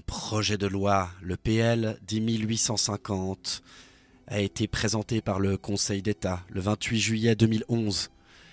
projet de loi, le PL 10850, a été présenté par le Conseil d'État le 28 juillet 2011.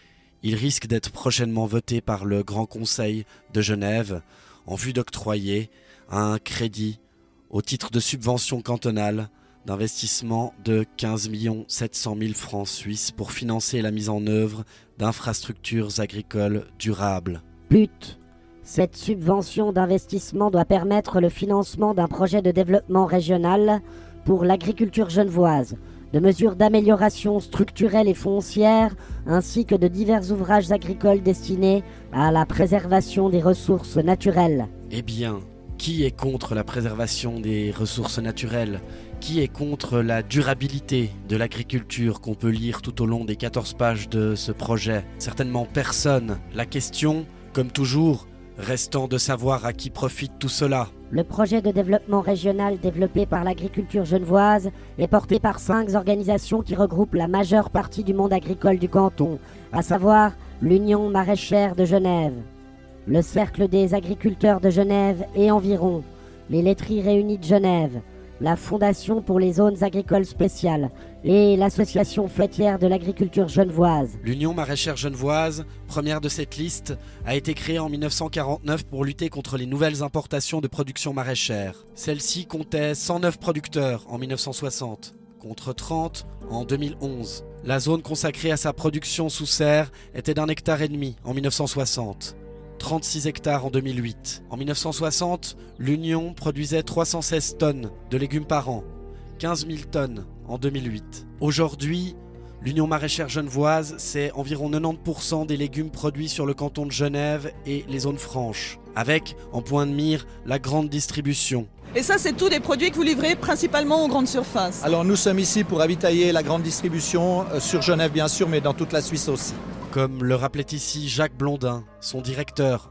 Il risque d'être prochainement voté par le Grand Conseil de Genève en vue d'octroyer un crédit au titre de subvention cantonale d'investissement de 15 700 000 francs suisses pour financer la mise en œuvre d'infrastructures agricoles durables. But. Cette subvention d'investissement doit permettre le financement d'un projet de développement régional pour l'agriculture genevoise, de mesures d'amélioration structurelle et foncière, ainsi que de divers ouvrages agricoles destinés à la préservation des ressources naturelles. Eh bien, qui est contre la préservation des ressources naturelles ? Qui est contre la durabilité de l'agriculture qu'on peut lire tout au long des 14 pages de ce projet ? Certainement personne. La question, comme toujours, restant de savoir à qui profite tout cela. Le projet de développement régional développé par l'agriculture genevoise est porté par 5 organisations qui regroupent la majeure partie du monde agricole du canton, à savoir l'Union maraîchère de Genève, le Cercle des agriculteurs de Genève et environ, les laiteries réunies de Genève, la Fondation pour les zones agricoles spéciales et l'Association fêtière de l'agriculture genevoise. L'Union maraîchère genevoise, première de cette liste, a été créée en 1949 pour lutter contre les nouvelles importations de production maraîchère. Celle-ci comptait 109 producteurs en 1960, contre 30 en 2011. La zone consacrée à sa production sous serre était d'1,5 hectare en 1960. 36 hectares en 2008. En 1960, l'Union produisait 316 tonnes de légumes par an, 15 000 tonnes en 2008. Aujourd'hui, l'Union maraîchère genevoise, c'est environ 90% des légumes produits sur le canton de Genève et les zones franches, avec, en point de mire, la grande distribution. Et ça, c'est tous des produits que vous livrez principalement aux grandes surfaces. Alors nous sommes ici pour ravitailler la grande distribution sur Genève bien sûr, mais dans toute la Suisse aussi. Comme le rappelait ici Jacques Blondin, son directeur.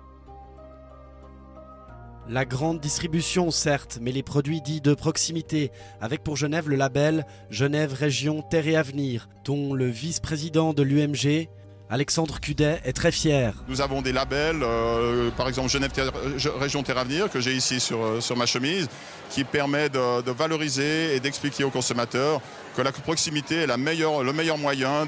La grande distribution, certes, mais les produits dits de proximité, avec pour Genève le label Genève Région Terre et Avenir, dont le vice-président de l'UMG, Alexandre Cudet, est très fier. Nous avons des labels, par exemple Genève Région Terre Avenir, que j'ai ici sur ma chemise, qui permet de valoriser et d'expliquer aux consommateurs que la proximité est le meilleur moyen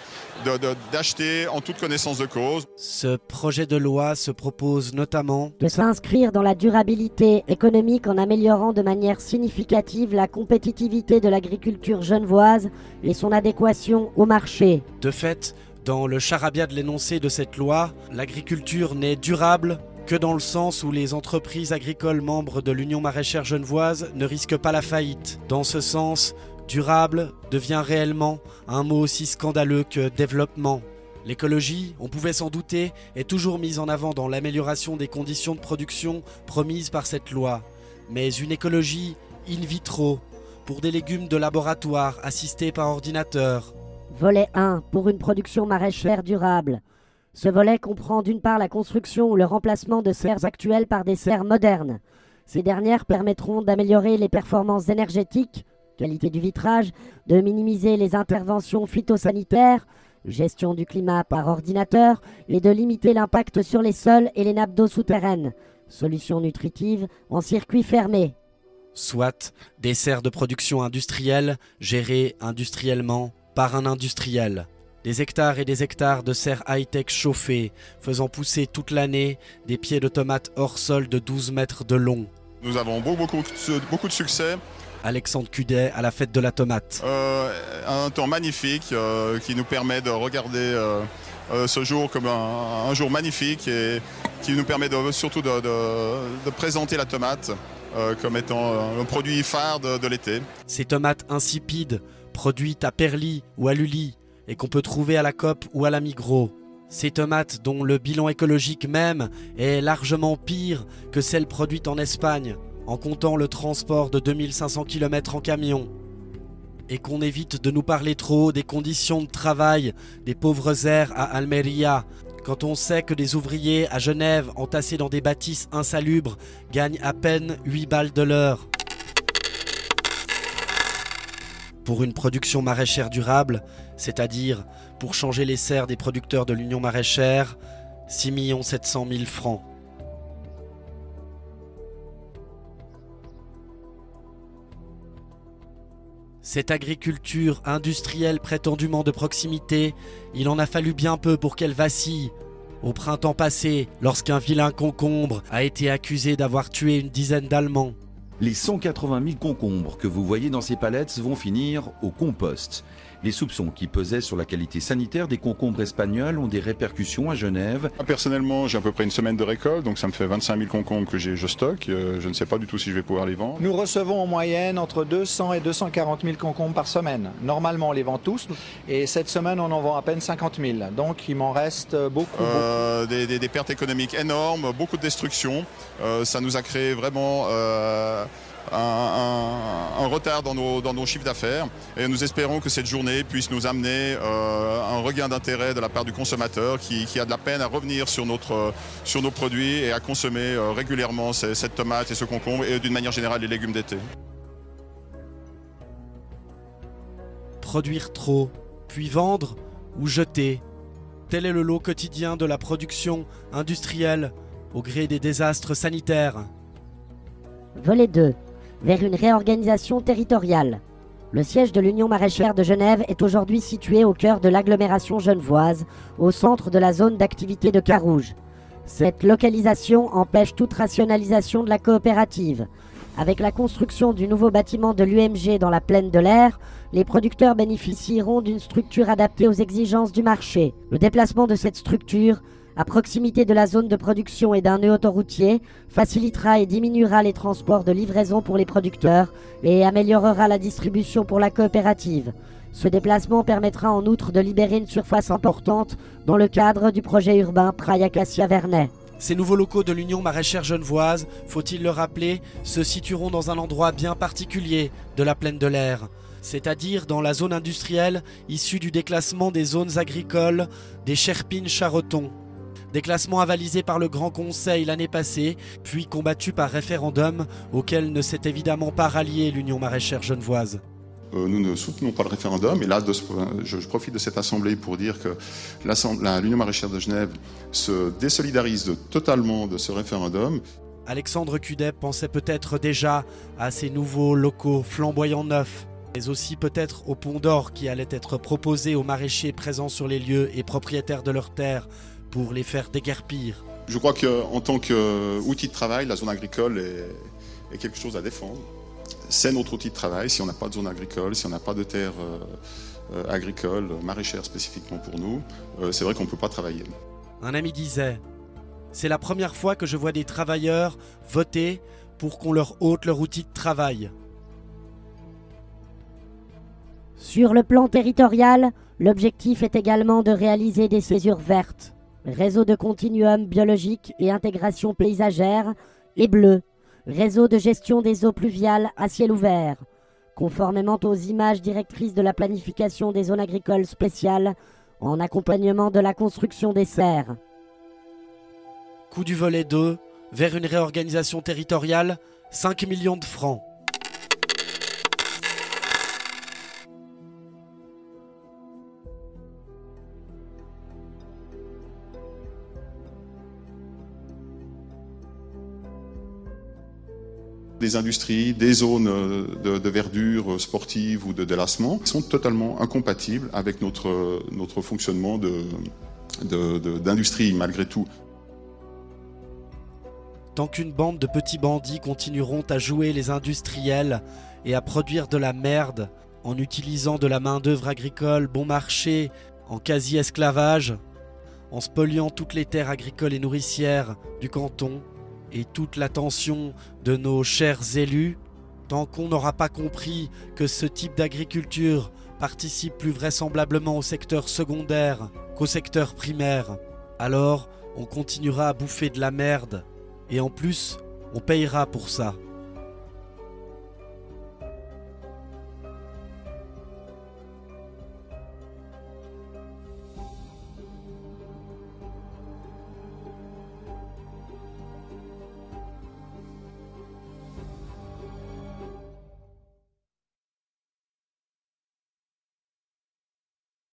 d'acheter en toute connaissance de cause. Ce projet de loi se propose notamment de s'inscrire dans la durabilité économique en améliorant de manière significative la compétitivité de l'agriculture genevoise et son adéquation au marché. De fait, dans le charabia de l'énoncé de cette loi, l'agriculture n'est durable que dans le sens où les entreprises agricoles membres de l'Union maraîchère genevoise ne risquent pas la faillite. Dans ce sens, durable devient réellement un mot aussi scandaleux que développement. L'écologie, on pouvait s'en douter, est toujours mise en avant dans l'amélioration des conditions de production promises par cette loi. Mais une écologie in vitro, pour des légumes de laboratoire assistés par ordinateur. Volet 1, pour une production maraîchère durable. Ce volet comprend d'une part la construction ou le remplacement de serres actuelles par des serres modernes. Ces dernières permettront d'améliorer les performances énergétiques, qualité du vitrage, de minimiser les interventions phytosanitaires, gestion du climat par ordinateur et de limiter l'impact sur les sols et les nappes d'eau souterraines. Solutions nutritives en circuit fermé. Soit des serres de production industrielle gérées industriellement par un industriel. Des hectares et des hectares de serres high-tech chauffées, faisant pousser toute l'année des pieds de tomates hors sol de 12 mètres de long. Nous avons beaucoup de succès. Alexandre Cudet à la fête de la tomate. Un temps magnifique qui nous permet de regarder ce jour comme un jour magnifique et qui nous permet surtout de présenter la tomate comme étant un produit phare de l'été. Ces tomates insipides, produites à Perly ou à Lully, et qu'on peut trouver à la Coop ou à la Migros. Ces tomates dont le bilan écologique même est largement pire que celles produites en Espagne, en comptant le transport de 2500 km en camion. Et qu'on évite de nous parler trop des conditions de travail des pauvres airs à Almeria, quand on sait que des ouvriers à Genève entassés dans des bâtisses insalubres gagnent à peine 8 balles de l'heure. Pour une production maraîchère durable, c'est-à-dire pour changer les serres des producteurs de l'Union maraîchère, 6 700 000 francs. Cette agriculture industrielle prétendument de proximité, il en a fallu bien peu pour qu'elle vacille. Au printemps passé, lorsqu'un vilain concombre a été accusé d'avoir tué une dizaine d'Allemands. Les 180 000 concombres que vous voyez dans ces palettes vont finir au compost. Les soupçons qui pesaient sur la qualité sanitaire des concombres espagnols ont des répercussions à Genève. Personnellement, j'ai à peu près une semaine de récolte, donc ça me fait 25 000 concombres que je stocke. Je ne sais pas du tout si je vais pouvoir les vendre. Nous recevons en moyenne entre 200 et 240 000 concombres par semaine. Normalement, on les vend tous et cette semaine, on en vend à peine 50 000. Donc, il m'en reste beaucoup. Des pertes économiques énormes, beaucoup de destruction. Ça nous a créé vraiment un retard dans nos chiffres d'affaires et nous espérons que cette journée puisse nous amener un regain d'intérêt de la part du consommateur qui a de la peine à revenir sur nos produits et à consommer régulièrement cette tomate et ce concombre et d'une manière générale les légumes d'été. Produire trop, puis vendre ou jeter. Tel est le lot quotidien de la production industrielle au gré des désastres sanitaires. Volet 2. Vers une réorganisation territoriale. Le siège de l'Union maraîchère de Genève est aujourd'hui situé au cœur de l'agglomération genevoise, au centre de la zone d'activité de Carouge. Cette localisation empêche toute rationalisation de la coopérative. Avec la construction du nouveau bâtiment de l'UMG dans la plaine de l'Aire, les producteurs bénéficieront d'une structure adaptée aux exigences du marché. Le déplacement de cette structure, à proximité de la zone de production et d'un nœud autoroutier, facilitera et diminuera les transports de livraison pour les producteurs et améliorera la distribution pour la coopérative. Ce déplacement permettra en outre de libérer une surface importante dans le cadre du projet urbain Praille-Acacia-Vernet. Ces nouveaux locaux de l'Union maraîchère genevoise, faut-il le rappeler, se situeront dans un endroit bien particulier de la plaine de l'Aire, c'est-à-dire dans la zone industrielle issue du déclassement des zones agricoles des Cherpines-Charretons. Déclassement avalisé par le Grand Conseil l'année passée, puis combattu par référendum, auquel ne s'est évidemment pas ralliée l'Union maraîchère genevoise. Nous ne soutenons pas le référendum et là je profite de cette assemblée pour dire que l'Union maraîchère de Genève se désolidarise totalement de ce référendum. Alexandre Cudet pensait peut-être déjà à ces nouveaux locaux flamboyants neufs, mais aussi peut-être au Pont d'Or qui allait être proposé aux maraîchers présents sur les lieux et propriétaires de leurs terres pour les faire déguerpir. Je crois qu'en tant qu'outil de travail, la zone agricole est quelque chose à défendre. C'est notre outil de travail. Si on n'a pas de zone agricole, si on n'a pas de terre agricole, maraîchère spécifiquement pour nous, c'est vrai qu'on ne peut pas travailler. Un ami disait « C'est la première fois que je vois des travailleurs voter pour qu'on leur ôte leur outil de travail. » Sur le plan territorial, l'objectif est également de réaliser des césures vertes, réseau de continuum biologique et intégration paysagère, et bleu, réseau de gestion des eaux pluviales à ciel ouvert, conformément aux images directrices de la planification des zones agricoles spéciales en accompagnement de la construction des serres. Coût du volet 2, vers une réorganisation territoriale, 5 millions de francs. Des industries, des zones de verdure sportive ou de délassement sont totalement incompatibles avec notre fonctionnement d'industrie malgré tout. Tant qu'une bande de petits bandits continueront à jouer les industriels et à produire de la merde en utilisant de la main-d'œuvre agricole bon marché en quasi-esclavage, en spoliant toutes les terres agricoles et nourricières du canton, et toute l'attention de nos chers élus, tant qu'on n'aura pas compris que ce type d'agriculture participe plus vraisemblablement au secteur secondaire qu'au secteur primaire, alors on continuera à bouffer de la merde, et en plus, on payera pour ça.